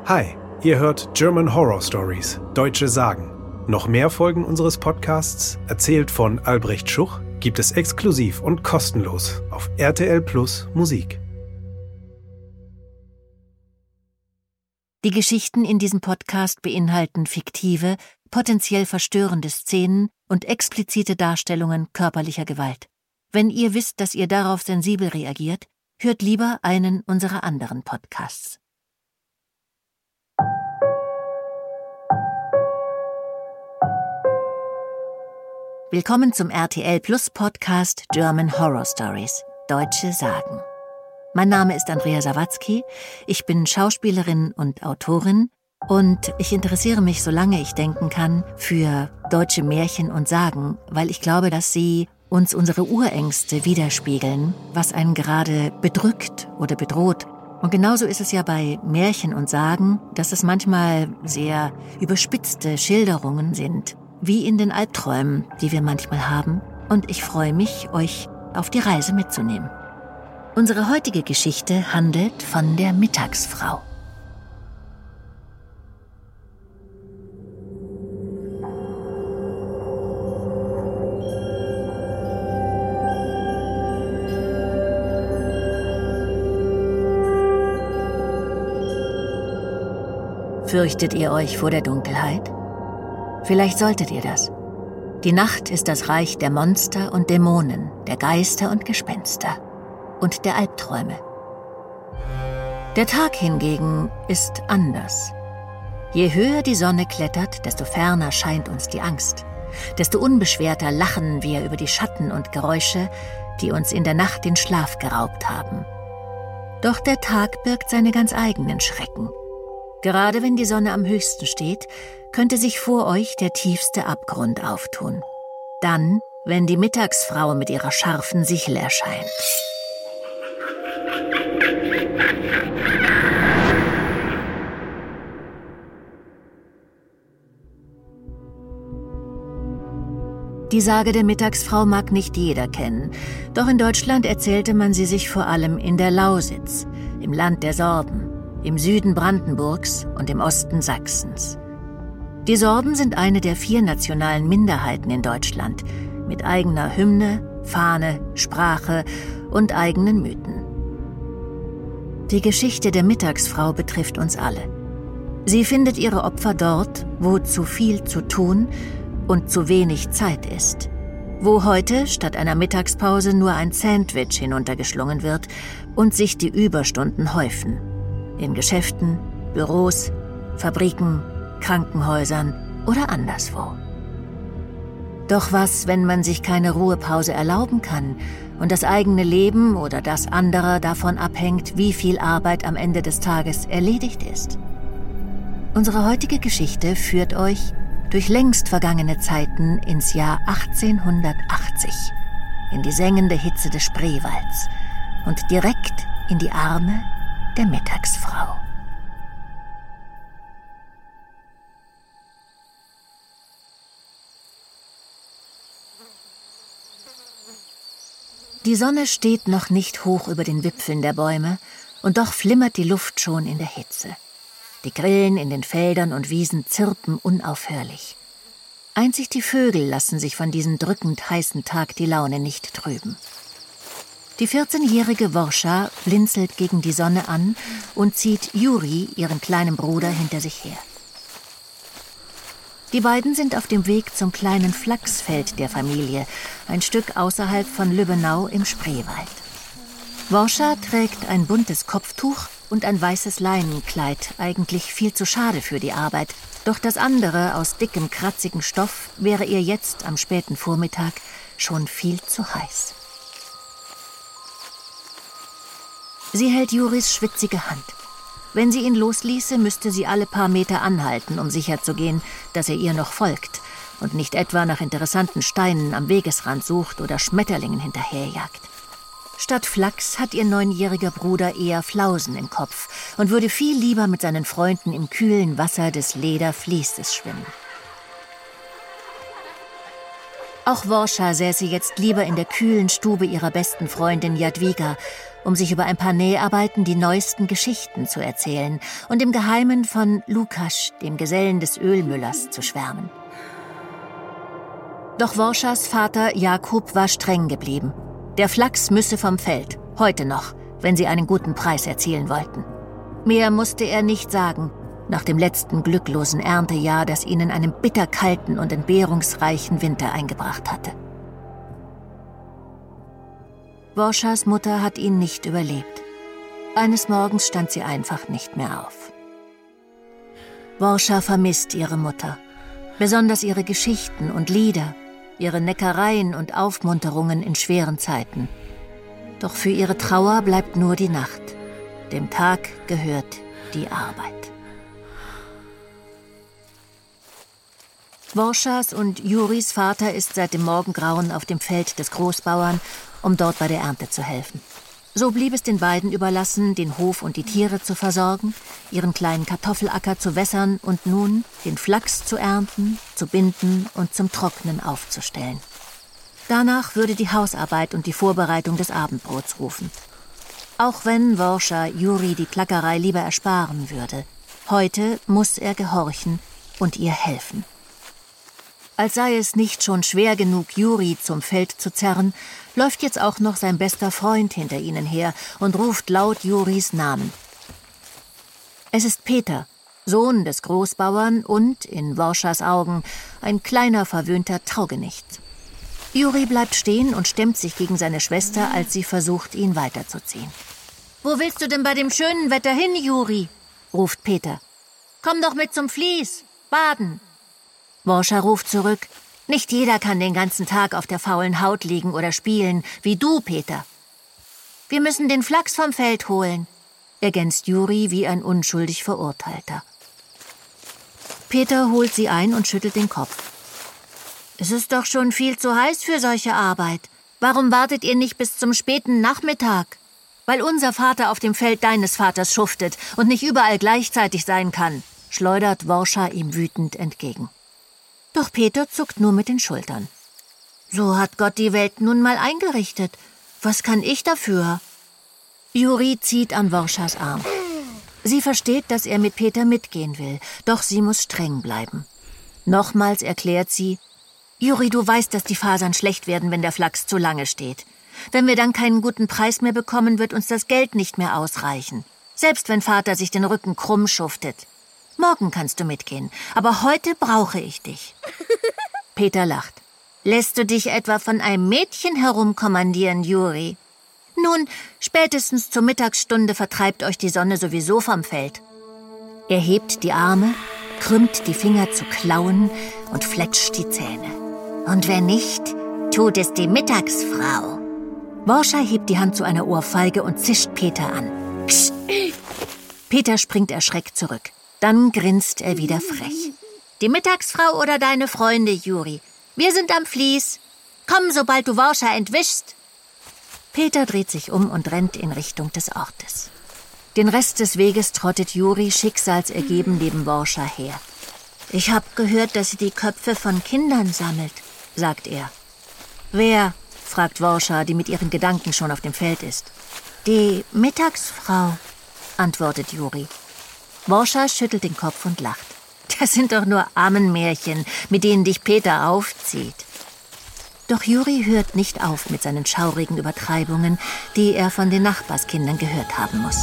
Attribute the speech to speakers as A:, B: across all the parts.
A: Hi, ihr hört German Horror Stories, deutsche Sagen. Noch mehr Folgen unseres Podcasts, erzählt von Albrecht Schuch, gibt es exklusiv und kostenlos auf RTL Plus Musik.
B: Die Geschichten in diesem Podcast beinhalten fiktive, potenziell verstörende Szenen und explizite Darstellungen körperlicher Gewalt. Wenn ihr wisst, dass ihr darauf sensibel reagiert, hört lieber einen unserer anderen Podcasts. Willkommen zum RTL Plus Podcast German Horror Stories, deutsche Sagen. Mein Name ist Andrea Sawatzki, ich bin Schauspielerin und Autorin und ich interessiere mich, solange ich denken kann, für deutsche Märchen und Sagen, weil ich glaube, dass sie uns unsere Urängste widerspiegeln, was einen gerade bedrückt oder bedroht. Und genauso ist es ja bei Märchen und Sagen, dass es manchmal sehr überspitzte Schilderungen sind, wie in den Albträumen, die wir manchmal haben. Und ich freue mich, euch auf die Reise mitzunehmen. Unsere heutige Geschichte handelt von der Mittagsfrau. Fürchtet ihr euch vor der Dunkelheit? Vielleicht solltet ihr das. Die Nacht ist das Reich der Monster und Dämonen, der Geister und Gespenster und der Albträume. Der Tag hingegen ist anders. Je höher die Sonne klettert, desto ferner scheint uns die Angst. Desto unbeschwerter lachen wir über die Schatten und Geräusche, die uns in der Nacht den Schlaf geraubt haben. Doch der Tag birgt seine ganz eigenen Schrecken. Gerade wenn die Sonne am höchsten steht, könnte sich vor euch der tiefste Abgrund auftun. Dann, wenn die Mittagsfrau mit ihrer scharfen Sichel erscheint. Die Sage der Mittagsfrau mag nicht jeder kennen, doch in Deutschland erzählte man sie sich vor allem in der Lausitz, im Land der Sorben, im Süden Brandenburgs und im Osten Sachsens. Die Sorben sind eine der 4 nationalen Minderheiten in Deutschland, mit eigener Hymne, Fahne, Sprache und eigenen Mythen. Die Geschichte der Mittagsfrau betrifft uns alle. Sie findet ihre Opfer dort, wo zu viel zu tun und zu wenig Zeit ist. Wo heute statt einer Mittagspause nur ein Sandwich hinuntergeschlungen wird und sich die Überstunden häufen. In Geschäften, Büros, Fabriken, Krankenhäusern oder anderswo. Doch was, wenn man sich keine Ruhepause erlauben kann und das eigene Leben oder das anderer davon abhängt, wie viel Arbeit am Ende des Tages erledigt ist? Unsere heutige Geschichte führt euch durch längst vergangene Zeiten ins Jahr 1880, in die sengende Hitze des Spreewalds und direkt in die Arme der Mittagsfrau. Die Sonne steht noch nicht hoch über den Wipfeln der Bäume, und doch flimmert die Luft schon in der Hitze. Die Grillen in den Feldern und Wiesen zirpen unaufhörlich. Einzig die Vögel lassen sich von diesem drückend heißen Tag die Laune nicht trüben. Die 14-jährige Worscha blinzelt gegen die Sonne an und zieht Juri, ihren kleinen Bruder, hinter sich her. Die beiden sind auf dem Weg zum kleinen Flachsfeld der Familie, ein Stück außerhalb von Lübbenau im Spreewald. Worscha trägt ein buntes Kopftuch und ein weißes Leinenkleid, eigentlich viel zu schade für die Arbeit. Doch das andere, aus dickem, kratzigen Stoff, wäre ihr jetzt am späten Vormittag schon viel zu heiß. Sie hält Juris schwitzige Hand. Wenn sie ihn losließe, müsste sie alle paar Meter anhalten, um sicherzugehen, dass er ihr noch folgt und nicht etwa nach interessanten Steinen am Wegesrand sucht oder Schmetterlingen hinterherjagt. Statt Flachs hat ihr 9-jähriger Bruder eher Flausen im Kopf und würde viel lieber mit seinen Freunden im kühlen Wasser des Lederfließes schwimmen. Auch Worscha säße jetzt lieber in der kühlen Stube ihrer besten Freundin Jadwiga, um sich über ein paar Näharbeiten die neuesten Geschichten zu erzählen und im Geheimen von Lukas, dem Gesellen des Ölmüllers, zu schwärmen. Doch Worschas Vater Jakub war streng geblieben. Der Flachs müsse vom Feld, heute noch, wenn sie einen guten Preis erzielen wollten. Mehr musste er nicht sagen, nach dem letzten glücklosen Erntejahr, das ihnen einen bitterkalten und entbehrungsreichen Winter eingebracht hatte. Worschas Mutter hat ihn nicht überlebt. Eines Morgens stand sie einfach nicht mehr auf. Worscha vermisst ihre Mutter, besonders ihre Geschichten und Lieder, ihre Neckereien und Aufmunterungen in schweren Zeiten. Doch für ihre Trauer bleibt nur die Nacht. Dem Tag gehört die Arbeit. Worschas und Juris Vater ist seit dem Morgengrauen auf dem Feld des Großbauern, um dort bei der Ernte zu helfen. So blieb es den beiden überlassen, den Hof und die Tiere zu versorgen, ihren kleinen Kartoffelacker zu wässern und nun den Flachs zu ernten, zu binden und zum Trocknen aufzustellen. Danach würde die Hausarbeit und die Vorbereitung des Abendbrots rufen. Auch wenn Worscha Juri die Klackerei lieber ersparen würde, heute muss er gehorchen und ihr helfen. Als sei es nicht schon schwer genug, Juri zum Feld zu zerren, läuft jetzt auch noch sein bester Freund hinter ihnen her und ruft laut Juris Namen. Es ist Peter, Sohn des Großbauern und, in Worschas Augen, ein kleiner, verwöhnter Taugenicht. Juri bleibt stehen und stemmt sich gegen seine Schwester, als sie versucht, ihn weiterzuziehen. »Wo willst du denn bei dem schönen Wetter hin, Juri?« ruft Peter. »Komm doch mit zum Fließ, baden!« Worscha ruft zurück. »Nicht jeder kann den ganzen Tag auf der faulen Haut liegen oder spielen, wie du, Peter.« »Wir müssen den Flachs vom Feld holen«, ergänzt Juri wie ein unschuldig Verurteilter. Peter holt sie ein und schüttelt den Kopf. »Es ist doch schon viel zu heiß für solche Arbeit. Warum wartet ihr nicht bis zum späten Nachmittag? Weil unser Vater auf dem Feld deines Vaters schuftet und nicht überall gleichzeitig sein kann«, schleudert Worscha ihm wütend entgegen. Doch Peter zuckt nur mit den Schultern. »So hat Gott die Welt nun mal eingerichtet. Was kann ich dafür?« Juri zieht an Worschas Arm. Sie versteht, dass er mit Peter mitgehen will, doch sie muss streng bleiben. Nochmals erklärt sie: »Juri, du weißt, dass die Fasern schlecht werden, wenn der Flachs zu lange steht. Wenn wir dann keinen guten Preis mehr bekommen, wird uns das Geld nicht mehr ausreichen. Selbst wenn Vater sich den Rücken krumm schuftet. Morgen kannst du mitgehen, aber heute brauche ich dich.« Peter lacht. »Lässt du dich etwa von einem Mädchen herumkommandieren, Juri? Nun, spätestens zur Mittagsstunde vertreibt euch die Sonne sowieso vom Feld.« Er hebt die Arme, krümmt die Finger zu Klauen und fletscht die Zähne. »Und wenn nicht, tut es die Mittagsfrau.« Worscha hebt die Hand zu einer Ohrfeige und zischt Peter an. Psst. Peter springt erschreckt zurück. Dann grinst er wieder frech. »Die Mittagsfrau oder deine Freunde, Juri? Wir sind am Fließ. Komm, sobald du Worscha entwischst.« Peter dreht sich um und rennt in Richtung des Ortes. Den Rest des Weges trottet Juri schicksalsergeben neben Worscha her. »Ich hab gehört, dass sie die Köpfe von Kindern sammelt«, sagt er. »Wer?« fragt Worscha, die mit ihren Gedanken schon auf dem Feld ist. »Die Mittagsfrau«, antwortet Juri. Worscha schüttelt den Kopf und lacht. »Das sind doch nur Ammenmärchen, mit denen dich Peter aufzieht.« Doch Juri hört nicht auf mit seinen schaurigen Übertreibungen, die er von den Nachbarskindern gehört haben muss.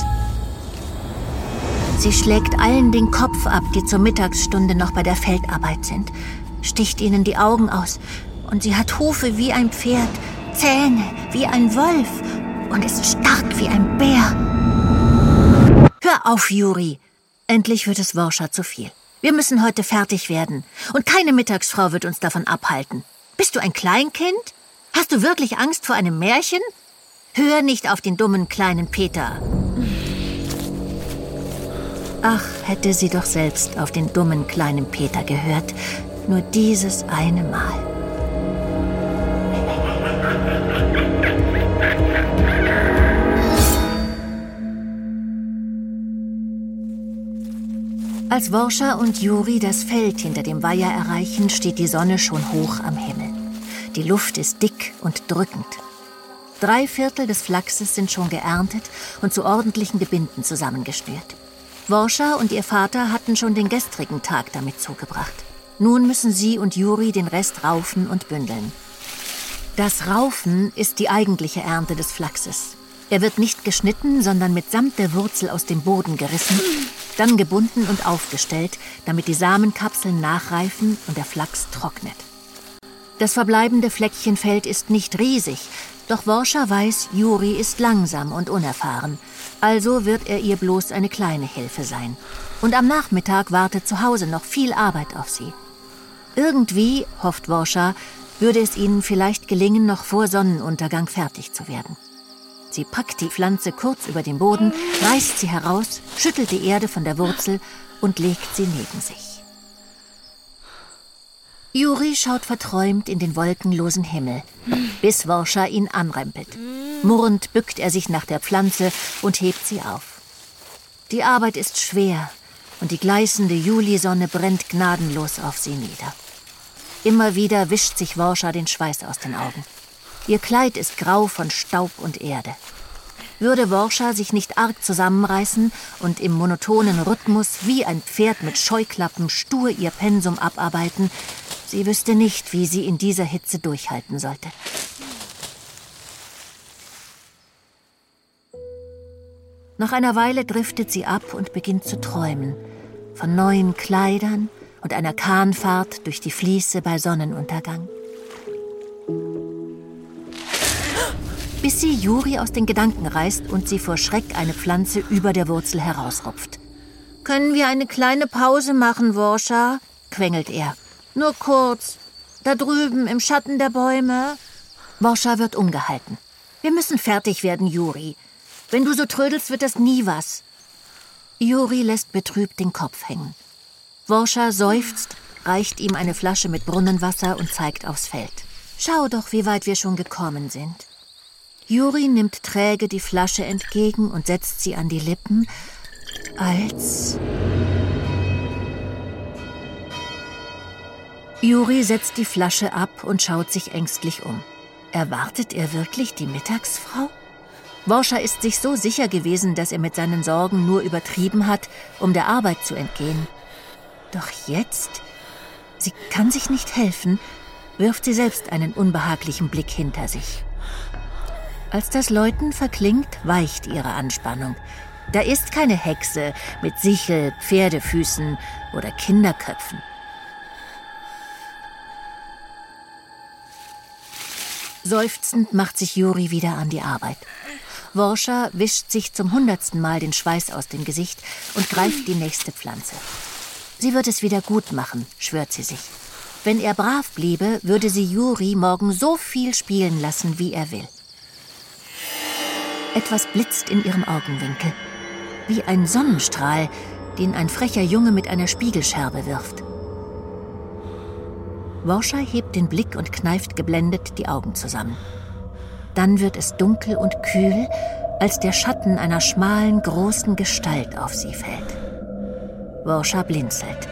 B: Sie schlägt allen den Kopf ab, die zur Mittagsstunde noch bei der Feldarbeit sind, sticht ihnen die Augen aus, und sie hat Hufe wie ein Pferd, Zähne wie ein Wolf und ist stark wie ein Bär. »Hör auf, Juri!« Endlich wird es Worscha zu viel. »Wir müssen heute fertig werden, und keine Mittagsfrau wird uns davon abhalten. Bist du ein Kleinkind? Hast du wirklich Angst vor einem Märchen? Hör nicht auf den dummen kleinen Peter.« Ach, hätte sie doch selbst auf den dummen kleinen Peter gehört. Nur dieses eine Mal. Als Worscha und Juri das Feld hinter dem Weiher erreichen, steht die Sonne schon hoch am Himmel. Die Luft ist dick und drückend. 3/4 des Flachses sind schon geerntet und zu ordentlichen Gebinden zusammengeschnürt. Worscha und ihr Vater hatten schon den gestrigen Tag damit zugebracht. Nun müssen sie und Juri den Rest raufen und bündeln. Das Raufen ist die eigentliche Ernte des Flachses. Er wird nicht geschnitten, sondern mitsamt der Wurzel aus dem Boden gerissen, dann gebunden und aufgestellt, damit die Samenkapseln nachreifen und der Flachs trocknet. Das verbleibende Fleckchenfeld ist nicht riesig, doch Worscha weiß, Juri ist langsam und unerfahren. Also wird er ihr bloß eine kleine Hilfe sein. Und am Nachmittag wartet zu Hause noch viel Arbeit auf sie. Irgendwie, hofft Worscha, würde es ihnen vielleicht gelingen, noch vor Sonnenuntergang fertig zu werden. Sie packt die Pflanze kurz über den Boden, reißt sie heraus, schüttelt die Erde von der Wurzel und legt sie neben sich. Juri schaut verträumt in den wolkenlosen Himmel, bis Worscha ihn anrempelt. Murrend bückt er sich nach der Pflanze und hebt sie auf. Die Arbeit ist schwer und die gleißende Julisonne brennt gnadenlos auf sie nieder. Immer wieder wischt sich Worscha den Schweiß aus den Augen. Ihr Kleid ist grau von Staub und Erde. Würde Worscha sich nicht arg zusammenreißen und im monotonen Rhythmus wie ein Pferd mit Scheuklappen stur ihr Pensum abarbeiten, sie wüsste nicht, wie sie in dieser Hitze durchhalten sollte. Nach einer Weile driftet sie ab und beginnt zu träumen. Von neuen Kleidern und einer Kahnfahrt durch die Fließe bei Sonnenuntergang. Bis sie Juri aus den Gedanken reißt und sie vor Schreck eine Pflanze über der Wurzel herausrupft. »Können wir eine kleine Pause machen, Worscha?« quengelt er. »Nur kurz. Da drüben im Schatten der Bäume.« Worscha wird umgehalten. »Wir müssen fertig werden, Juri. Wenn du so trödelst, wird das nie was.« Juri lässt betrübt den Kopf hängen. Worscha seufzt, reicht ihm eine Flasche mit Brunnenwasser und zeigt aufs Feld. »Schau doch, wie weit wir schon gekommen sind.« Juri nimmt träge die Flasche entgegen und setzt sie an die Lippen, als... Juri setzt die Flasche ab und schaut sich ängstlich um. Erwartet er wirklich die Mittagsfrau? Worscha ist sich so sicher gewesen, dass er mit seinen Sorgen nur übertrieben hat, um der Arbeit zu entgehen. Doch jetzt, sie kann sich nicht helfen, wirft sie selbst einen unbehaglichen Blick hinter sich. Als das Läuten verklingt, weicht ihre Anspannung. Da ist keine Hexe mit Sichel, Pferdefüßen oder Kinderköpfen. Seufzend macht sich Juri wieder an die Arbeit. Worscha wischt sich zum 100. Mal den Schweiß aus dem Gesicht und greift die nächste Pflanze. Sie wird es wieder gut machen, schwört sie sich. Wenn er brav bliebe, würde sie Juri morgen so viel spielen lassen, wie er will. Etwas blitzt in ihrem Augenwinkel, wie ein Sonnenstrahl, den ein frecher Junge mit einer Spiegelscherbe wirft. Worscha hebt den Blick und kneift geblendet die Augen zusammen. Dann wird es dunkel und kühl, als der Schatten einer schmalen, großen Gestalt auf sie fällt. Worscha blinzelt.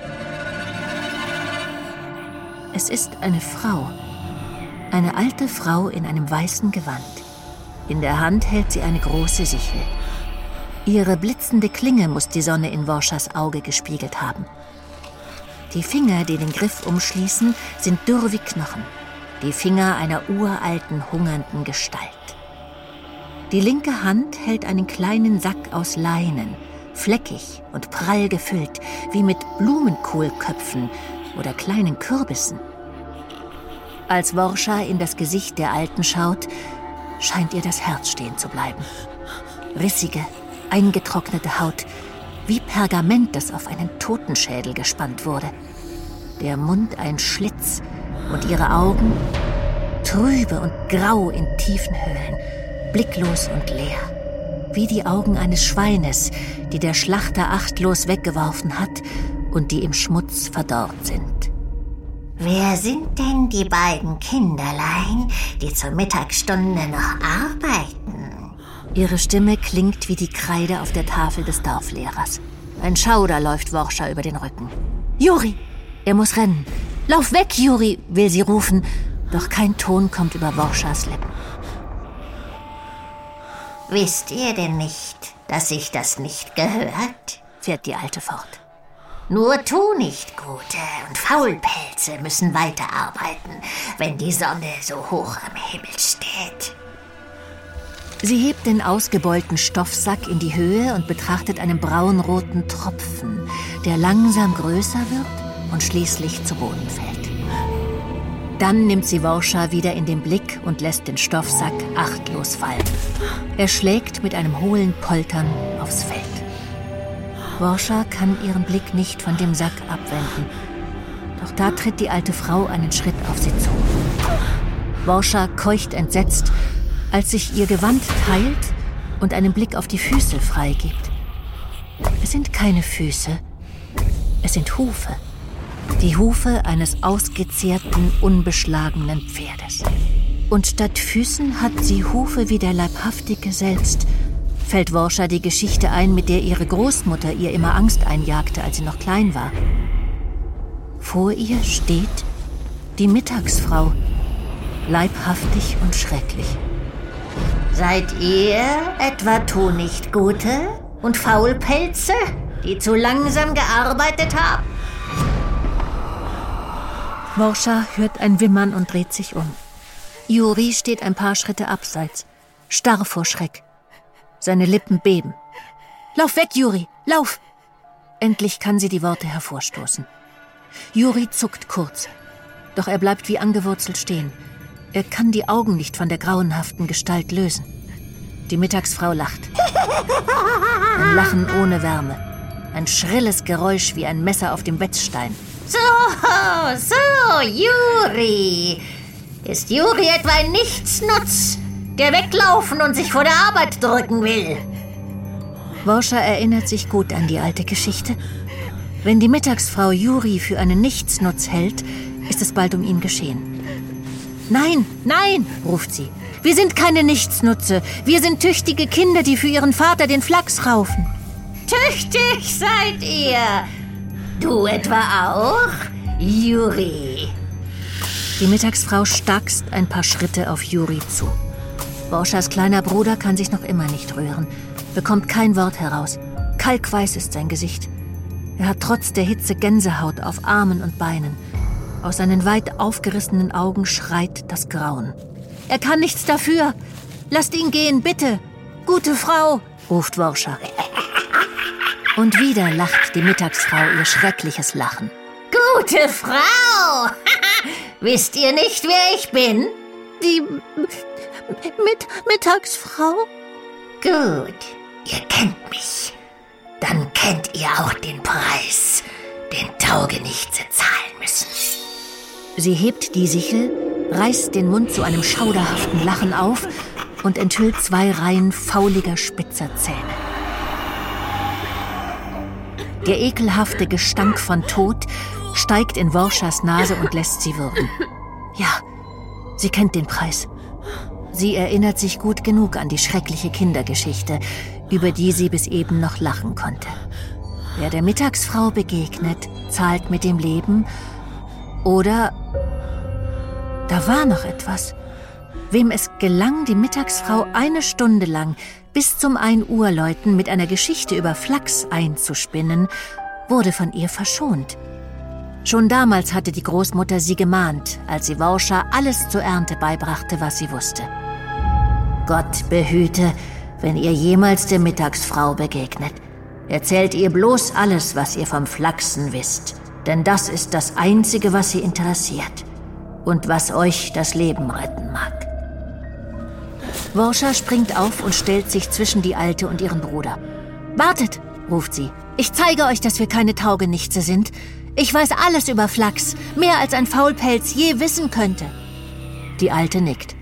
B: Es ist eine Frau, eine alte Frau in einem weißen Gewand. In der Hand hält sie eine große Sichel. Ihre blitzende Klinge muss die Sonne in Worschas Auge gespiegelt haben. Die Finger, die den Griff umschließen, sind dürr wie Knochen. Die Finger einer uralten, hungernden Gestalt. Die linke Hand hält einen kleinen Sack aus Leinen, fleckig und prall gefüllt, wie mit Blumenkohlköpfen oder kleinen Kürbissen. Als Worscha in das Gesicht der Alten schaut, scheint ihr das Herz stehen zu bleiben. Rissige, eingetrocknete Haut, wie Pergament, das auf einen Totenschädel gespannt wurde. Der Mund ein Schlitz und ihre Augen trübe und grau in tiefen Höhlen, blicklos und leer, wie die Augen eines Schweines, die der Schlachter achtlos weggeworfen hat und die im Schmutz verdorrt sind.
C: Wer sind denn die beiden Kinderlein, die zur Mittagsstunde noch arbeiten?
B: Ihre Stimme klingt wie die Kreide auf der Tafel des Dorflehrers. Ein Schauder läuft Worscha über den Rücken. »Juri!« Er muss rennen. »Lauf weg, Juri!« will sie rufen. Doch kein Ton kommt über Worschas Lippen.
C: Wisst ihr denn nicht, dass sich das nicht gehört?
B: Fährt die Alte fort.
C: Nur Tunichtgute und Faulpelze müssen weiterarbeiten, wenn die Sonne so hoch am Himmel steht.
B: Sie hebt den ausgebeulten Stoffsack in die Höhe und betrachtet einen braunroten Tropfen, der langsam größer wird und schließlich zu Boden fällt. Dann nimmt sie Worscha wieder in den Blick und lässt den Stoffsack achtlos fallen. Er schlägt mit einem hohlen Poltern aufs Feld. Worscha kann ihren Blick nicht von dem Sack abwenden. Doch da tritt die alte Frau einen Schritt auf sie zu. Worscha keucht entsetzt, als sich ihr Gewand teilt und einen Blick auf die Füße freigibt. Es sind keine Füße, es sind Hufe. Die Hufe eines ausgezehrten, unbeschlagenen Pferdes. Und statt Füßen hat sie Hufe wie der Leibhaftige selbst. Fällt Worscha die Geschichte ein, mit der ihre Großmutter ihr immer Angst einjagte, als sie noch klein war. Vor ihr steht die Mittagsfrau, leibhaftig und schrecklich.
C: Seid ihr etwa Tunichtgute und Faulpelze, die zu langsam gearbeitet haben?
B: Worscha hört ein Wimmern und dreht sich um. Juri steht ein paar Schritte abseits, starr vor Schreck. Seine Lippen beben. »Lauf weg, Juri, lauf!« Endlich kann sie die Worte hervorstoßen. Juri zuckt kurz, doch er bleibt wie angewurzelt stehen. Er kann die Augen nicht von der grauenhaften Gestalt lösen. Die Mittagsfrau lacht. Ein Lachen ohne Wärme. Ein schrilles Geräusch wie ein Messer auf dem Wetzstein.
C: So, Juri. Ist Juri etwa ein Nichtsnutz, der weglaufen und sich vor der Arbeit drücken will?
B: Worscha erinnert sich gut an die alte Geschichte. Wenn die Mittagsfrau Juri für einen Nichtsnutz hält, ist es bald um ihn geschehen. »Nein, nein«, ruft sie. »Wir sind keine Nichtsnutze. Wir sind tüchtige Kinder, die für ihren Vater den Flachs raufen.«
C: »Tüchtig seid ihr. Du etwa auch, Juri?«
B: Die Mittagsfrau stackst ein paar Schritte auf Juri zu. Worschas kleiner Bruder kann sich noch immer nicht rühren, bekommt kein Wort heraus. Kalkweiß ist sein Gesicht. Er hat trotz der Hitze Gänsehaut auf Armen und Beinen. Aus seinen weit aufgerissenen Augen schreit das Grauen. »Er kann nichts dafür! Lasst ihn gehen, bitte! Gute Frau!« ruft Worscha. Und wieder lacht die Mittagsfrau ihr schreckliches Lachen.
C: »Gute Frau! Wisst ihr nicht, wer ich bin?«
B: »Die Mittagsfrau?«
C: »Gut, ihr kennt mich. Dann kennt ihr auch den Preis, den Taugenichtse zahlen müssen.«
B: Sie hebt die Sichel, reißt den Mund zu einem schauderhaften Lachen auf und enthüllt 2 Reihen fauliger, spitzer Zähne. Der ekelhafte Gestank von Tod steigt in Worschas Nase und lässt sie würgen. Ja, sie kennt den Preis. Sie erinnert sich gut genug an die schreckliche Kindergeschichte, über die sie bis eben noch lachen konnte. Wer der Mittagsfrau begegnet, zahlt mit dem Leben. Oder da war noch etwas. Wem es gelang, die Mittagsfrau 1 Stunde lang bis zum 1 Uhr Läuten mit einer Geschichte über Flachs einzuspinnen, wurde von ihr verschont. Schon damals hatte die Großmutter sie gemahnt, als sie Worscha alles zur Ernte beibrachte, was sie wusste. Gott behüte, wenn ihr jemals der Mittagsfrau begegnet. Erzählt ihr bloß alles, was ihr vom Flachsen wisst. Denn das ist das Einzige, was sie interessiert und was euch das Leben retten mag. Worscha springt auf und stellt sich zwischen die Alte und ihren Bruder. »Wartet«, ruft sie. »Ich zeige euch, dass wir keine Taugenichtse sind. Ich weiß alles über Flachs, mehr als ein Faulpelz je wissen könnte.« Die Alte nickt.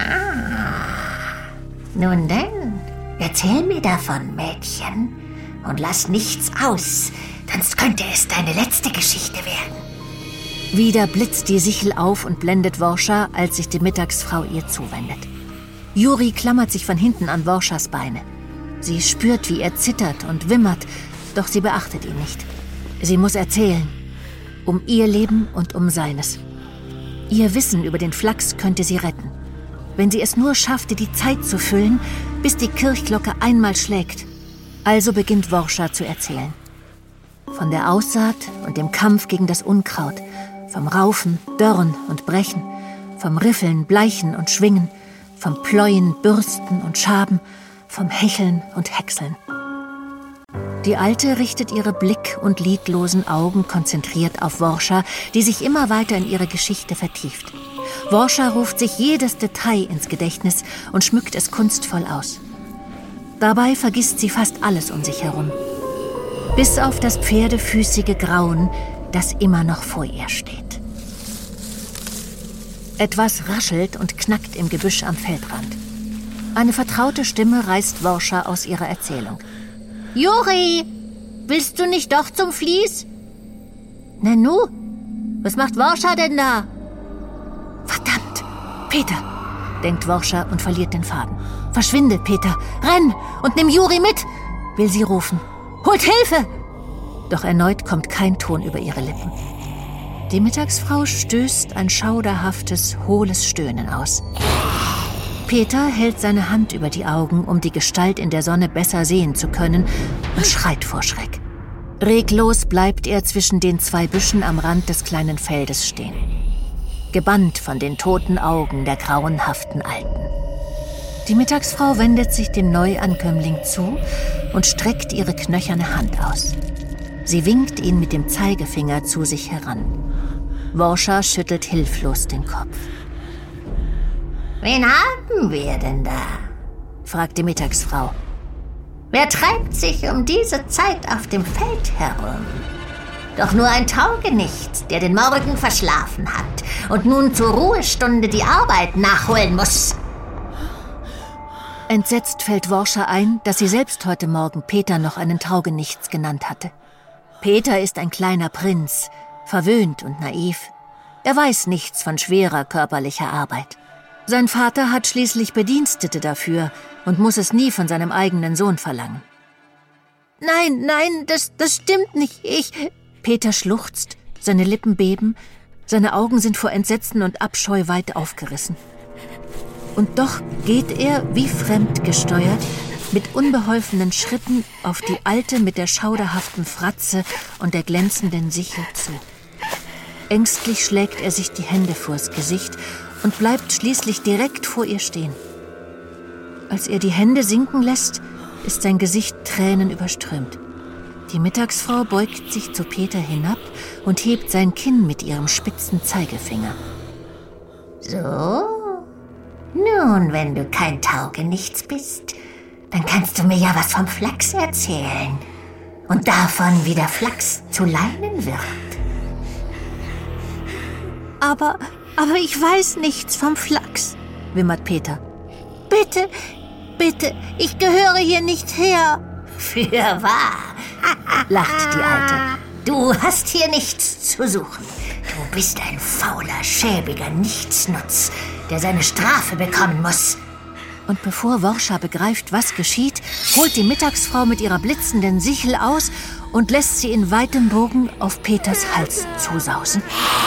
C: Nun denn, erzähl mir davon, Mädchen, und lass nichts aus, sonst könnte es deine letzte Geschichte werden.«
B: Wieder blitzt die Sichel auf und blendet Worscha, als sich die Mittagsfrau ihr zuwendet. Juri klammert sich von hinten an Worschas Beine. Sie spürt, wie er zittert und wimmert, doch sie beachtet ihn nicht. Sie muss erzählen. Um ihr Leben und um seines. Ihr Wissen über den Flachs könnte sie retten. Wenn sie es nur schaffte, die Zeit zu füllen, bis die Kirchglocke einmal schlägt. Also beginnt Worscha zu erzählen. Von der Aussaat und dem Kampf gegen das Unkraut, vom Raufen, Dörren und Brechen, vom Riffeln, Bleichen und Schwingen, vom Pläuen, Bürsten und Schaben, vom Hecheln und Häckseln. Die Alte richtet ihre blick- und lidlosen Augen konzentriert auf Worscha, die sich immer weiter in ihre Geschichte vertieft. Worscha ruft sich jedes Detail ins Gedächtnis und schmückt es kunstvoll aus. Dabei vergisst sie fast alles um sich herum. Bis auf das pferdefüßige Grauen, das immer noch vor ihr steht. Etwas raschelt und knackt im Gebüsch am Feldrand. Eine vertraute Stimme reißt Worscha aus ihrer Erzählung. »Juri, willst du nicht doch zum Fließ?« »Nanu, was macht Worscha denn da?« »Verdammt, Peter«, denkt Worscha und verliert den Faden. »Verschwinde, Peter, renn und nimm Juri mit«, will sie rufen. »Holt Hilfe!« Doch erneut kommt kein Ton über ihre Lippen. Die Mittagsfrau stößt ein schauderhaftes, hohles Stöhnen aus. Peter hält seine Hand über die Augen, um die Gestalt in der Sonne besser sehen zu können, und schreit vor Schreck. Reglos bleibt er zwischen den 2 Büschen am Rand des kleinen Feldes stehen. Gebannt von den toten Augen der grauenhaften Alten. Die Mittagsfrau wendet sich dem Neuankömmling zu und streckt ihre knöcherne Hand aus. Sie winkt ihn mit dem Zeigefinger zu sich heran. Worscha schüttelt hilflos den Kopf.
C: »Wen haben wir denn da?«
B: fragt die Mittagsfrau.
C: »Wer treibt sich um diese Zeit auf dem Feld herum? Doch nur ein Taugenicht, der den Morgen verschlafen hat und nun zur Ruhestunde die Arbeit nachholen muss.«
B: Entsetzt fällt Worscha ein, dass sie selbst heute Morgen Peter noch einen Taugenichts genannt hatte. Peter ist ein kleiner Prinz, verwöhnt und naiv. Er weiß nichts von schwerer körperlicher Arbeit. Sein Vater hat schließlich Bedienstete dafür und muss es nie von seinem eigenen Sohn verlangen. »Nein, das stimmt nicht, Peter schluchzt, seine Lippen beben, seine Augen sind vor Entsetzen und Abscheu weit aufgerissen. Und doch geht er, wie fremdgesteuert, mit unbeholfenen Schritten auf die Alte mit der schauderhaften Fratze und der glänzenden Sichel zu. Ängstlich schlägt er sich die Hände vors Gesicht und bleibt schließlich direkt vor ihr stehen. Als er die Hände sinken lässt, ist sein Gesicht tränenüberströmt. Die Mittagsfrau beugt sich zu Peter hinab und hebt sein Kinn mit ihrem spitzen Zeigefinger.
C: »So? Nun, wenn du kein Taugenichts bist, dann kannst du mir ja was vom Flachs erzählen und davon, wie der Flachs zu Leinen wird.«
B: Aber ich weiß nichts vom Flachs«, wimmert Peter. Bitte, ich gehöre hier nicht her.«
C: »Fürwahr«,
B: lacht die Alte.
C: »Du hast hier nichts zu suchen. Du bist ein fauler, schäbiger Nichtsnutz, der seine Strafe bekommen muss.«
B: Und bevor Worscha begreift, was geschieht, holt die Mittagsfrau mit ihrer blitzenden Sichel aus und lässt sie in weitem Bogen auf Peters Hals zusausen.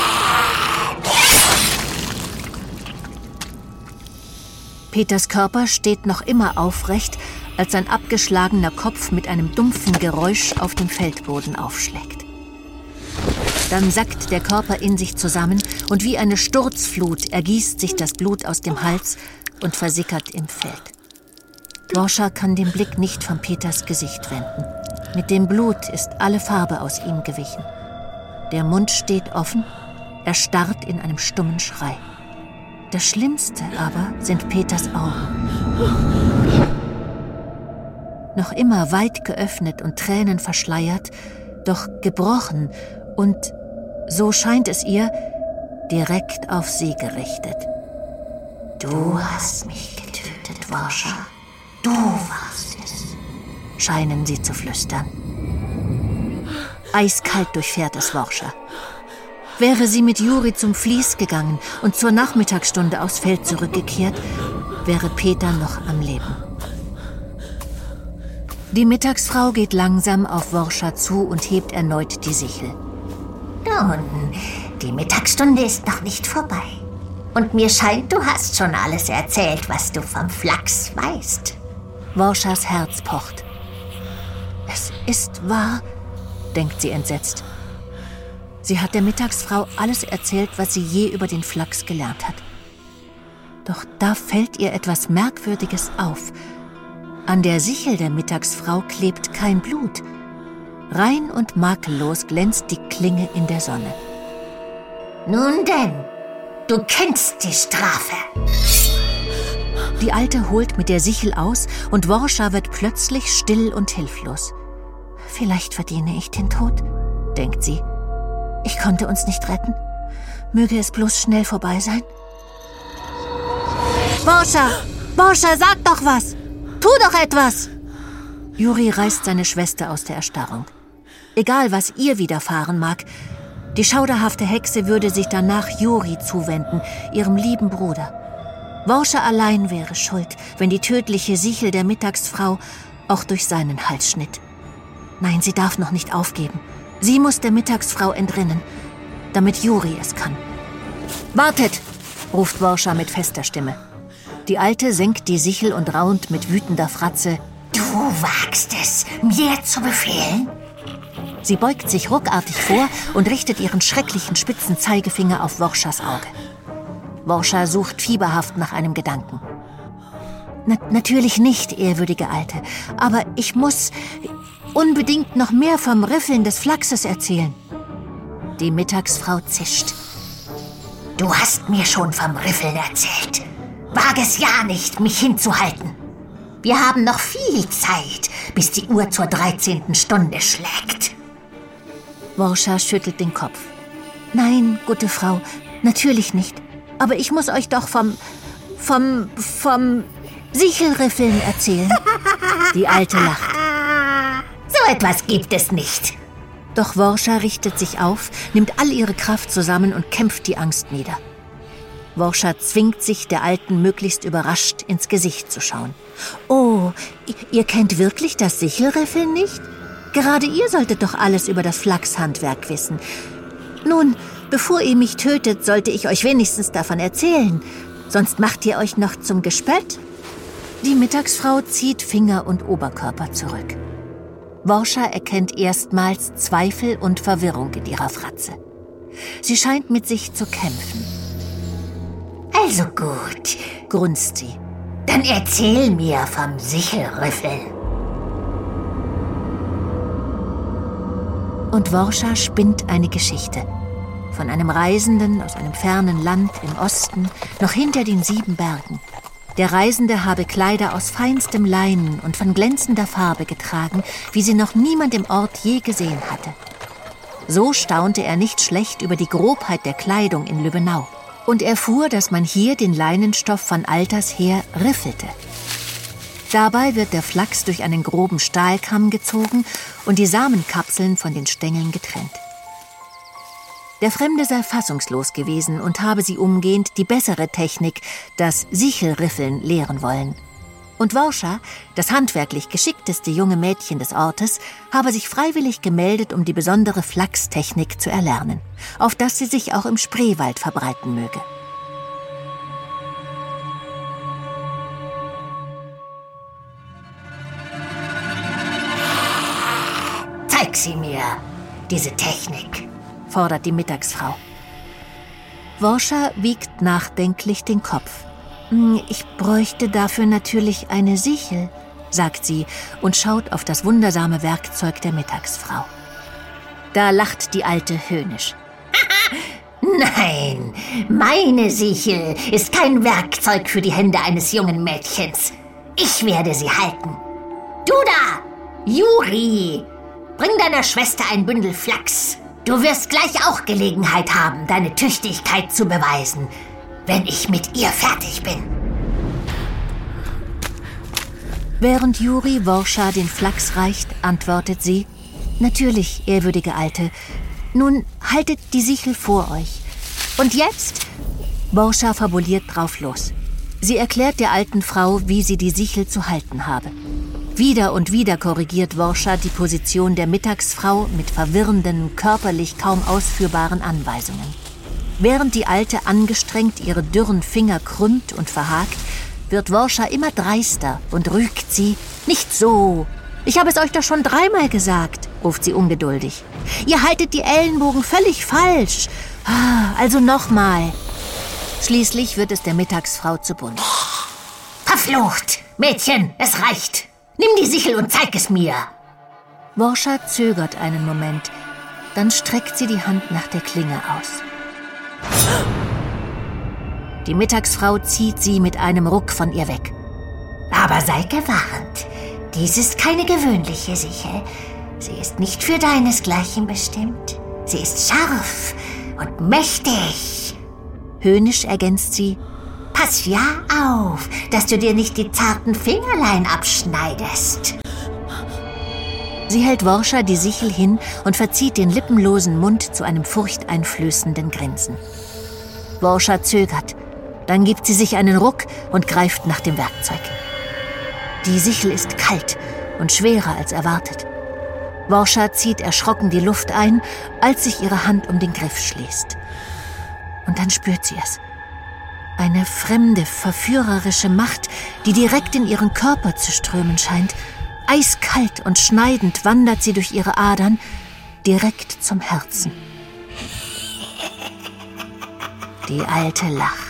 B: Peters Körper steht noch immer aufrecht, als sein abgeschlagener Kopf mit einem dumpfen Geräusch auf dem Feldboden aufschlägt. Dann sackt der Körper in sich zusammen und wie eine Sturzflut ergießt sich das Blut aus dem Hals und versickert im Feld. Worscha kann den Blick nicht von Peters Gesicht wenden. Mit dem Blut ist alle Farbe aus ihm gewichen. Der Mund steht offen, er starrt in einem stummen Schrei. Das Schlimmste aber sind Peters Augen. Noch immer weit geöffnet und tränenverschleiert, doch gebrochen und, so scheint es ihr, direkt auf sie gerichtet.
C: »Du hast mich getötet, Worscha. Du warst es«,
B: scheinen sie zu flüstern. Eiskalt durchfährt es Worscha. Wäre sie mit Juri zum Fließ gegangen und zur Nachmittagsstunde aufs Feld zurückgekehrt, wäre Peter noch am Leben. Die Mittagsfrau geht langsam auf Worscha zu und hebt erneut die Sichel.
C: »Nun, Die Mittagsstunde ist noch nicht vorbei. Und mir scheint, du hast schon alles erzählt, was du vom Flachs weißt.
B: Worschas Herz pocht. Es ist wahr, denkt sie entsetzt. Sie hat der Mittagsfrau alles erzählt, was sie je über den Flachs gelernt hat. Doch da fällt ihr etwas Merkwürdiges auf. An der Sichel der Mittagsfrau klebt kein Blut. Rein und makellos glänzt die Klinge in der Sonne.
C: Nun denn, du kennst die Strafe.
B: Die Alte holt mit der Sichel aus und Worscha wird plötzlich still und hilflos. Vielleicht verdiene ich den Tod, denkt sie. Ich konnte uns nicht retten. Möge es bloß schnell vorbei sein. Worscha, sag doch was! Tu doch etwas! Juri reißt seine Schwester aus der Erstarrung. Egal, was ihr widerfahren mag, die schauderhafte Hexe würde sich danach Juri zuwenden, ihrem lieben Bruder. Worscha allein wäre schuld, wenn die tödliche Sichel der Mittagsfrau auch durch seinen Hals schnitt. Nein, sie darf noch nicht aufgeben. Sie muss der Mittagsfrau entrinnen, damit Juri es kann. »Wartet«, ruft Worscha mit fester Stimme. Die Alte senkt die Sichel und raunt mit wütender Fratze.
C: »Du wagst es, mir zu befehlen?«
B: Sie beugt sich ruckartig vor und richtet ihren schrecklichen spitzen Zeigefinger auf Worschas Auge. Worscha sucht fieberhaft nach einem Gedanken. Natürlich nicht, ehrwürdige Alte, aber ich muss unbedingt noch mehr vom Riffeln des Flachses erzählen. Die Mittagsfrau zischt.
C: »Du hast mir schon vom Riffeln erzählt. Wage es ja nicht, mich hinzuhalten. Wir haben noch viel Zeit, bis die Uhr zur 13. Stunde schlägt.«
B: Worscha schüttelt den Kopf. »Nein, gute Frau, natürlich nicht. Aber ich muss euch doch vom Sichelriffeln erzählen.« Die Alte lacht.
C: »So etwas gibt es nicht.«
B: Doch Worscha richtet sich auf, nimmt all ihre Kraft zusammen und kämpft die Angst nieder. Worscha zwingt sich, der Alten möglichst überrascht ins Gesicht zu schauen. »Oh, ihr kennt wirklich das Sichelriffeln nicht? Gerade ihr solltet doch alles über das Flachshandwerk wissen. Nun, bevor ihr mich tötet, sollte ich euch wenigstens davon erzählen. Sonst macht ihr euch noch zum Gespött.« Die Mittagsfrau zieht Finger und Oberkörper zurück. Worscha erkennt erstmals Zweifel und Verwirrung in ihrer Fratze. Sie scheint mit sich zu kämpfen.
C: »Also gut«,
B: grunzt sie.
C: »Dann erzähl mir vom Sichelriffeln.«
B: Und Worscha spinnt eine Geschichte. Von einem Reisenden aus einem fernen Land im Osten, noch hinter den 7 Bergen. Der Reisende habe Kleider aus feinstem Leinen und von glänzender Farbe getragen, wie sie noch niemand im Ort je gesehen hatte. So staunte er nicht schlecht über die Grobheit der Kleidung in Lübbenau und erfuhr, dass man hier den Leinenstoff von alters her riffelte. Dabei wird der Flachs durch einen groben Stahlkamm gezogen und die Samenkapseln von den Stängeln getrennt. Der Fremde sei fassungslos gewesen und habe sie umgehend die bessere Technik, das Sichelriffeln, lehren wollen. Und Worscha, das handwerklich geschickteste junge Mädchen des Ortes, habe sich freiwillig gemeldet, um die besondere Flachstechnik zu erlernen, auf dass sie sich auch im Spreewald verbreiten möge.
C: »Zeig sie mir, diese Technik«,
B: fordert die Mittagsfrau. Worscha wiegt nachdenklich den Kopf. »Ich bräuchte dafür natürlich eine Sichel«, sagt sie und schaut auf das wundersame Werkzeug der Mittagsfrau. Da lacht die Alte höhnisch.
C: »Nein, meine Sichel ist kein Werkzeug für die Hände eines jungen Mädchens. Ich werde sie halten. Du da, Juri, bring deiner Schwester ein Bündel Flachs. Du wirst gleich auch Gelegenheit haben, deine Tüchtigkeit zu beweisen, wenn ich mit ihr fertig bin.«
B: Während Juri Worscha den Flachs reicht, antwortet sie: »Natürlich, ehrwürdige Alte. Nun haltet die Sichel vor euch. Und jetzt?« Worscha fabuliert drauf los. Sie erklärt der alten Frau, wie sie die Sichel zu halten habe. Wieder und wieder korrigiert Worscha die Position der Mittagsfrau mit verwirrenden, körperlich kaum ausführbaren Anweisungen. Während die Alte angestrengt ihre dürren Finger krümmt und verhakt, wird Worscha immer dreister und rügt sie. »Nicht so! Ich habe es euch doch schon 3-mal gesagt«, ruft sie ungeduldig. »Ihr haltet die Ellenbogen völlig falsch. Also nochmal.« Schließlich wird es der Mittagsfrau zu bunt.
C: Verflucht! Mädchen, es reicht! Nimm die Sichel und zeig es mir!
B: Worscha zögert einen Moment. Dann streckt sie die Hand nach der Klinge aus. Die Mittagsfrau zieht sie mit einem Ruck von ihr weg.
C: Aber sei gewarnt. Dies ist keine gewöhnliche Sichel. Sie ist nicht für deinesgleichen bestimmt. Sie ist scharf und mächtig.
B: Höhnisch ergänzt sie:
C: Pass ja auf, dass du dir nicht die zarten Fingerlein abschneidest.
B: Sie hält Worscha die Sichel hin und verzieht den lippenlosen Mund zu einem furchteinflößenden Grinsen. Worscha zögert. Dann gibt sie sich einen Ruck und greift nach dem Werkzeug. Die Sichel ist kalt und schwerer als erwartet. Worscha zieht erschrocken die Luft ein, als sich ihre Hand um den Griff schließt. Und dann spürt sie es. Eine fremde, verführerische Macht, die direkt in ihren Körper zu strömen scheint. Eiskalt und schneidend wandert sie durch ihre Adern, direkt zum Herzen. Die Alte lacht.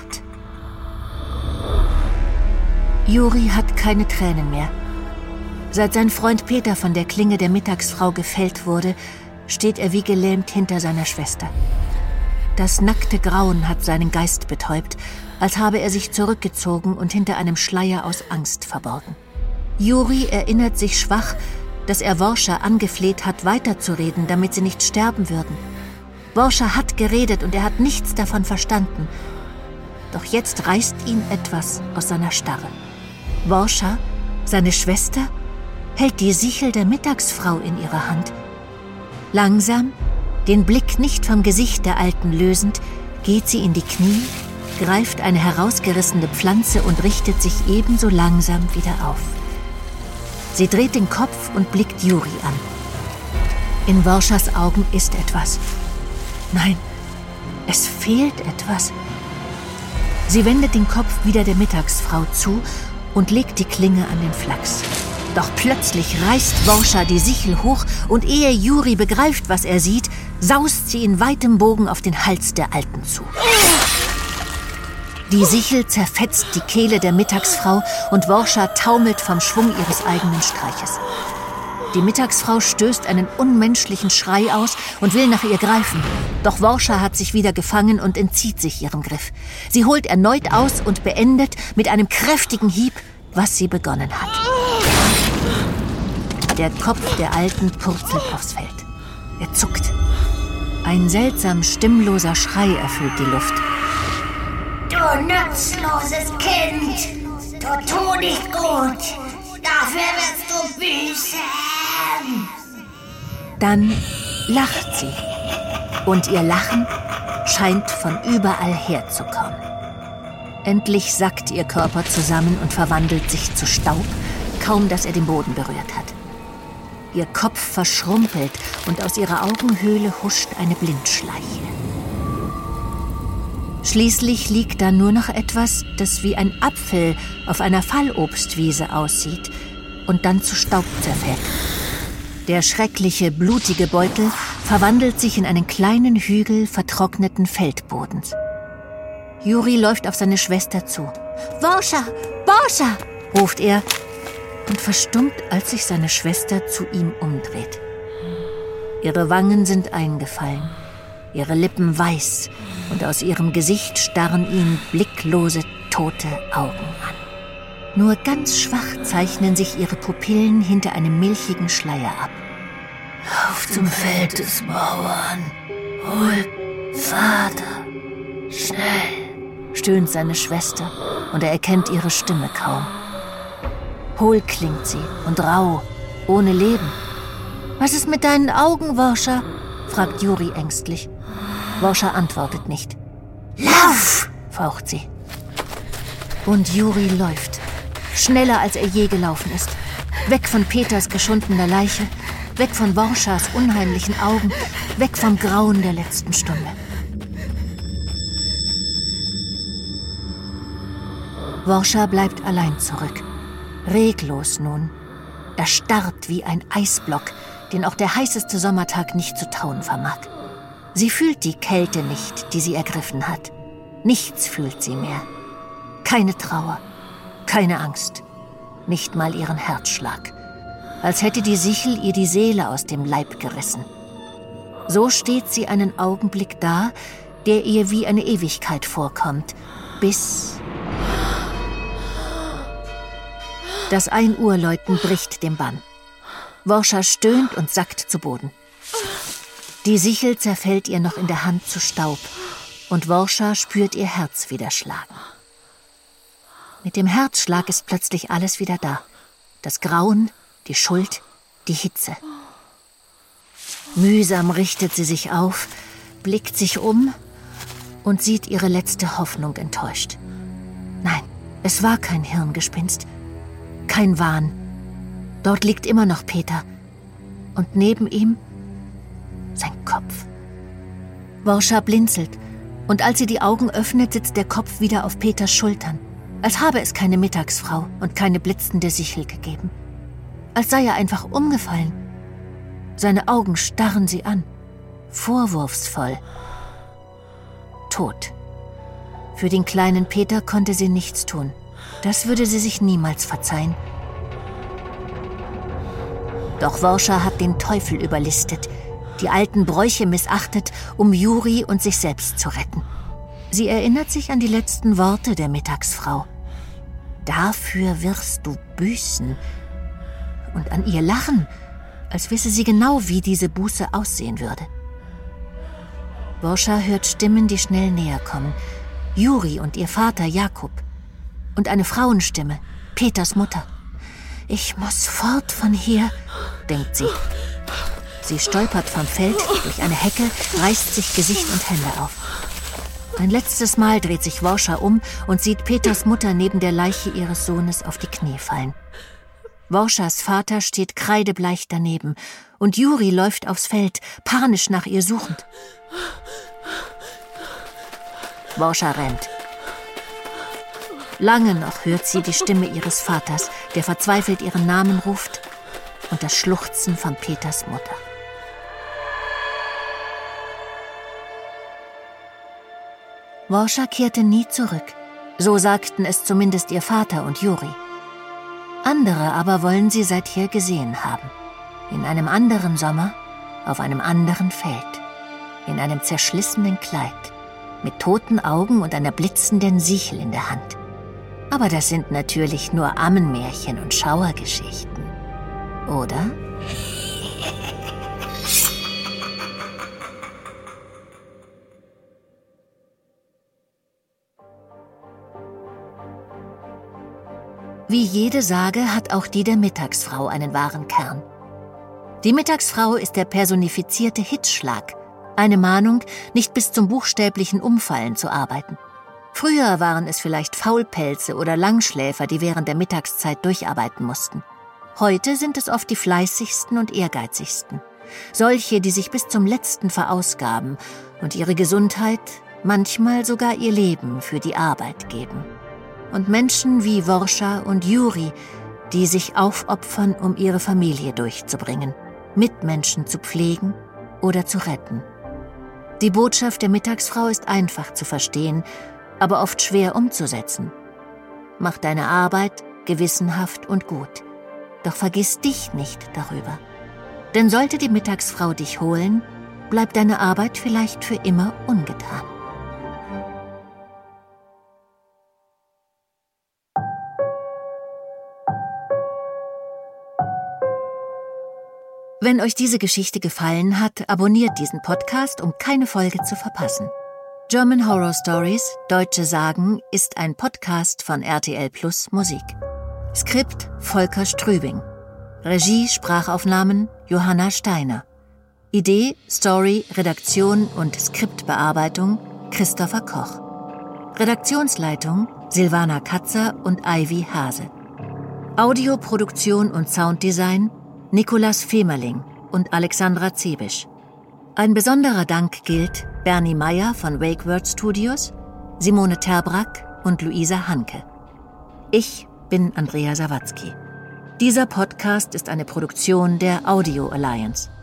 B: Juri hat keine Tränen mehr. Seit sein Freund Peter von der Klinge der Mittagsfrau gefällt wurde, steht er wie gelähmt hinter seiner Schwester. Das nackte Grauen hat seinen Geist betäubt, als habe er sich zurückgezogen und hinter einem Schleier aus Angst verborgen. Juri erinnert sich schwach, dass er Worscha angefleht hat, weiterzureden, damit sie nicht sterben würden. Worscha hat geredet und er hat nichts davon verstanden. Doch jetzt reißt ihn etwas aus seiner Starre. Worscha, seine Schwester, hält die Sichel der Mittagsfrau in ihrer Hand. Langsam, den Blick nicht vom Gesicht der Alten lösend, geht sie in die Knie, greift eine herausgerissene Pflanze und richtet sich ebenso langsam wieder auf. Sie dreht den Kopf und blickt Juri an. In Worschas Augen ist etwas. Nein, es fehlt etwas. Sie wendet den Kopf wieder der Mittagsfrau zu und legt die Klinge an den Flachs. Doch plötzlich reißt Worscha die Sichel hoch und ehe Juri begreift, was er sieht, saust sie in weitem Bogen auf den Hals der Alten zu. Die Sichel zerfetzt die Kehle der Mittagsfrau und Worscha taumelt vom Schwung ihres eigenen Streiches. Die Mittagsfrau stößt einen unmenschlichen Schrei aus und will nach ihr greifen. Doch Worscha hat sich wieder gefangen und entzieht sich ihrem Griff. Sie holt erneut aus und beendet mit einem kräftigen Hieb, was sie begonnen hat. Der Kopf der Alten purzelt aufs Feld. Er zuckt. Ein seltsam stimmloser Schrei erfüllt die Luft.
C: Du nutzloses Kind! Du tu nicht gut! Dafür wirst du büßen!
B: Dann lacht sie. Und ihr Lachen scheint von überall herzukommen. Endlich sackt ihr Körper zusammen und verwandelt sich zu Staub, kaum dass er den Boden berührt hat. Ihr Kopf verschrumpelt und aus ihrer Augenhöhle huscht eine Blindschleiche. Schließlich liegt da nur noch etwas, das wie ein Apfel auf einer Fallobstwiese aussieht und dann zu Staub zerfällt. Der schreckliche, blutige Beutel verwandelt sich in einen kleinen Hügel vertrockneten Feldbodens. Juri läuft auf seine Schwester zu. »Worscha! Worscha!« ruft er und verstummt, als sich seine Schwester zu ihm umdreht. Ihre Wangen sind eingefallen, ihre Lippen weiß und aus ihrem Gesicht starren ihn blicklose, tote Augen an. Nur ganz schwach zeichnen sich ihre Pupillen hinter einem milchigen Schleier ab.
C: »Lauf zum Feld des Bauern, hol Vater, schnell«,
B: stöhnt seine Schwester und er erkennt ihre Stimme kaum. Hohl klingt sie und rau, ohne Leben. »Was ist mit deinen Augen, Worscha?« fragt Juri ängstlich. Worscha antwortet nicht.
C: »Lauf!«
B: faucht sie. Und Juri läuft, schneller als er je gelaufen ist. Weg von Peters geschundener Leiche, weg von Worschas unheimlichen Augen, weg vom Grauen der letzten Stunde. Worscha bleibt allein zurück. Reglos nun. Erstarrt wie ein Eisblock, den auch der heißeste Sommertag nicht zu tauen vermag. Sie fühlt die Kälte nicht, die sie ergriffen hat. Nichts fühlt sie mehr. Keine Trauer, keine Angst, nicht mal ihren Herzschlag. Als hätte die Sichel ihr die Seele aus dem Leib gerissen. So steht sie einen Augenblick da, der ihr wie eine Ewigkeit vorkommt, bis... Das 1 Uhr Läuten bricht den Bann. Worscha stöhnt und sackt zu Boden. Die Sichel zerfällt ihr noch in der Hand zu Staub und Worscha spürt ihr Herz wieder schlagen. Mit dem Herzschlag ist plötzlich alles wieder da. Das Grauen, die Schuld, die Hitze. Mühsam richtet sie sich auf, blickt sich um und sieht ihre letzte Hoffnung enttäuscht. Nein, es war kein Hirngespinst, kein Wahn. Dort liegt immer noch Peter und neben ihm sein Kopf. Worscha blinzelt und als sie die Augen öffnet, sitzt der Kopf wieder auf Peters Schultern, als habe es keine Mittagsfrau und keine blitzende Sichel gegeben. Als sei er einfach umgefallen. Seine Augen starren sie an, vorwurfsvoll. Tot. Für den kleinen Peter konnte sie nichts tun. Das würde sie sich niemals verzeihen. Doch Worscha hat den Teufel überlistet, die alten Bräuche missachtet, um Juri und sich selbst zu retten. Sie erinnert sich an die letzten Worte der Mittagsfrau. Dafür wirst du büßen. Und an ihr Lachen, als wisse sie genau, wie diese Buße aussehen würde. Worscha hört Stimmen, die schnell näher kommen. Juri und ihr Vater Jakub. Und eine Frauenstimme, Peters Mutter. Ich muss fort von hier, denkt sie. Sie stolpert vom Feld durch eine Hecke, reißt sich Gesicht und Hände auf. Ein letztes Mal dreht sich Worscha um und sieht Peters Mutter neben der Leiche ihres Sohnes auf die Knie fallen. Worschas Vater steht kreidebleich daneben und Juri läuft aufs Feld, panisch nach ihr suchend. Worscha rennt. Lange noch hört sie die Stimme ihres Vaters, der verzweifelt ihren Namen ruft, und das Schluchzen von Peters Mutter. Worscha kehrte nie zurück. So sagten es zumindest ihr Vater und Juri. Andere aber wollen sie seither gesehen haben. In einem anderen Sommer, auf einem anderen Feld. In einem zerschlissenen Kleid. Mit toten Augen und einer blitzenden Sichel in der Hand. Aber das sind natürlich nur Ammenmärchen und Schauergeschichten. Oder? Wie jede Sage hat auch die der Mittagsfrau einen wahren Kern. Die Mittagsfrau ist der personifizierte Hitzschlag, eine Mahnung, nicht bis zum buchstäblichen Umfallen zu arbeiten. Früher waren es vielleicht Faulpelze oder Langschläfer, die während der Mittagszeit durcharbeiten mussten. Heute sind es oft die fleißigsten und ehrgeizigsten. Solche, die sich bis zum Letzten verausgaben und ihre Gesundheit, manchmal sogar ihr Leben für die Arbeit geben. Und Menschen wie Worscha und Juri, die sich aufopfern, um ihre Familie durchzubringen, Mitmenschen zu pflegen oder zu retten. Die Botschaft der Mittagsfrau ist einfach zu verstehen, aber oft schwer umzusetzen. Mach deine Arbeit gewissenhaft und gut, doch vergiss dich nicht darüber. Denn sollte die Mittagsfrau dich holen, bleibt deine Arbeit vielleicht für immer ungetan. Wenn euch diese Geschichte gefallen hat, abonniert diesen Podcast, um keine Folge zu verpassen. German Horror Stories, Deutsche Sagen, ist ein Podcast von RTL Plus Musik. Skript Volker Strübing. Regie, Sprachaufnahmen Johanna Steiner. Idee, Story, Redaktion und Skriptbearbeitung Christopher Koch. Redaktionsleitung Silvana Katzer und Ivy Hase. Audioproduktion und Sounddesign Nicolas Femerling und Alexandra Zebisch. Ein besonderer Dank gilt Bernie Meyer von Wake Word Studios, Simone Terbrack und Luisa Hanke. Ich bin Andrea Sawatzki. Dieser Podcast ist eine Produktion der Audio Alliance.